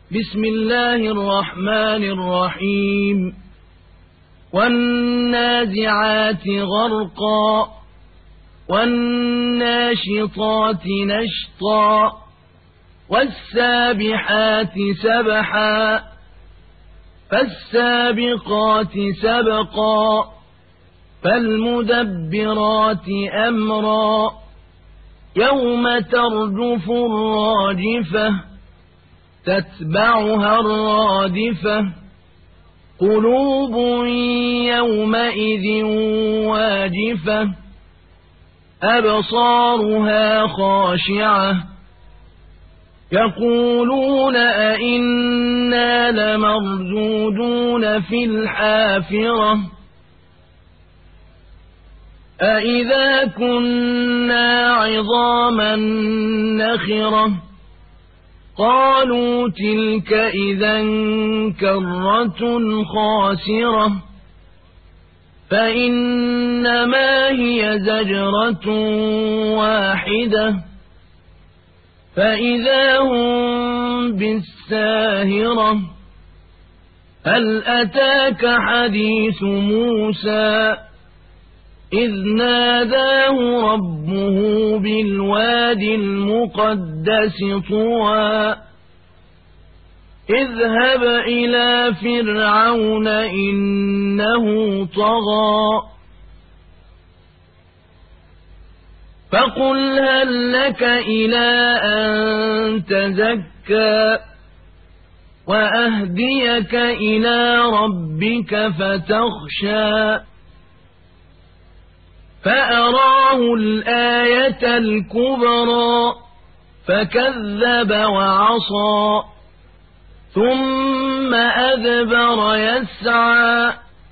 بسم الله الرحمن الرحيم والنازعات غرقا والناشطات نشطا والسابحات سبحا فالسابقات سبقا فالمدبرات أمرا يوم ترجف الراجفة تتبعها الرادفة قلوب يومئذ واجفة أبصارها خاشعة يقولون أئنا لمردودون في الحافرة أئذا كنا عظاما نخرة قالوا تلك إذا كرة خاسرة فإنما هي زجرة واحدة فإذا هم بالساهرة هل أتاك حديث موسى إذ ناداه ربه بالواد المقدس طوى اذهب إلى فرعون إنه طغى فقل هل لك إلى أن تزكى وأهديك إلى ربك فتخشى فأراه الآية الكبرى فكذب وعصى ثم أدبر يسعى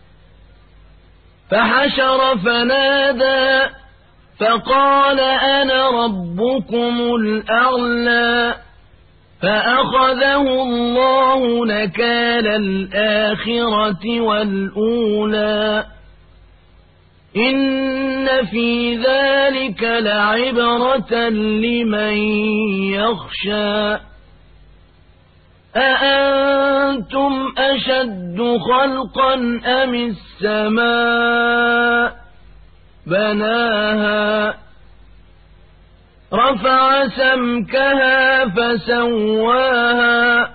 فحشر فنادى فقال أنا ربكم الأعلى فأخذه الله نكال الآخرة والأولى إن في ذلك لعبرة لمن يخشى أأنتم أشد خلقا أم السماء بناها رفع سمكها فسواها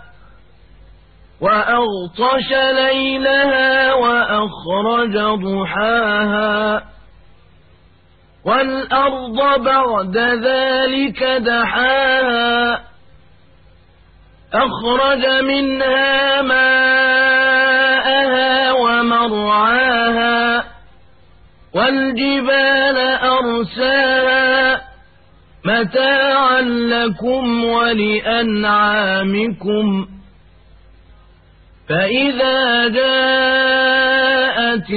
وأغطش ليلها وأخرج ضحاها والأرض بعد ذلك دحاها أخرج منها ماءها ومرعاها والجبال أرساها متاعا لكم ولأنعامكم فإذا جاءت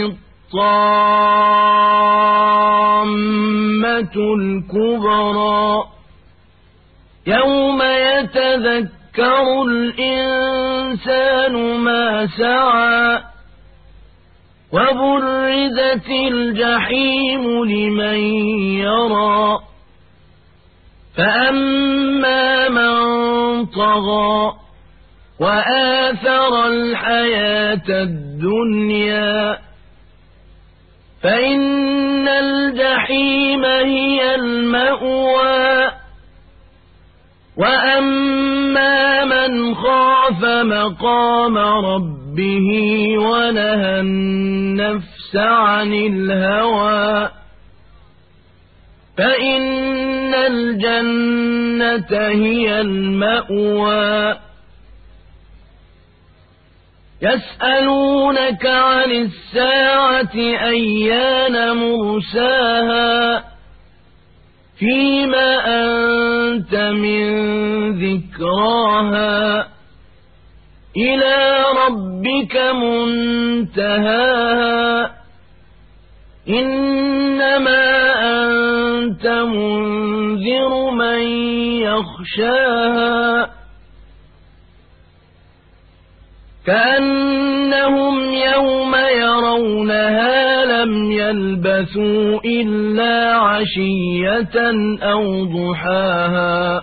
الطامة الكبرى يوم يتذكر الإنسان ما سعى وبرزت الجحيم لمن يرى فأما من طغى وآثر الحياة الدنيا فإن الجحيم هي المأوى وأما من خاف مقام ربه ونهى النفس عن الهوى فإن الجنة هي المأوى يسألونك عن الساعة أيان مرساها فيما أنت من ذكراها إلى ربك منتهاها إنما أنت منذر من يخشاها كأنهم يوم يرونها لم يلبثوا إلا عشية أو ضحاها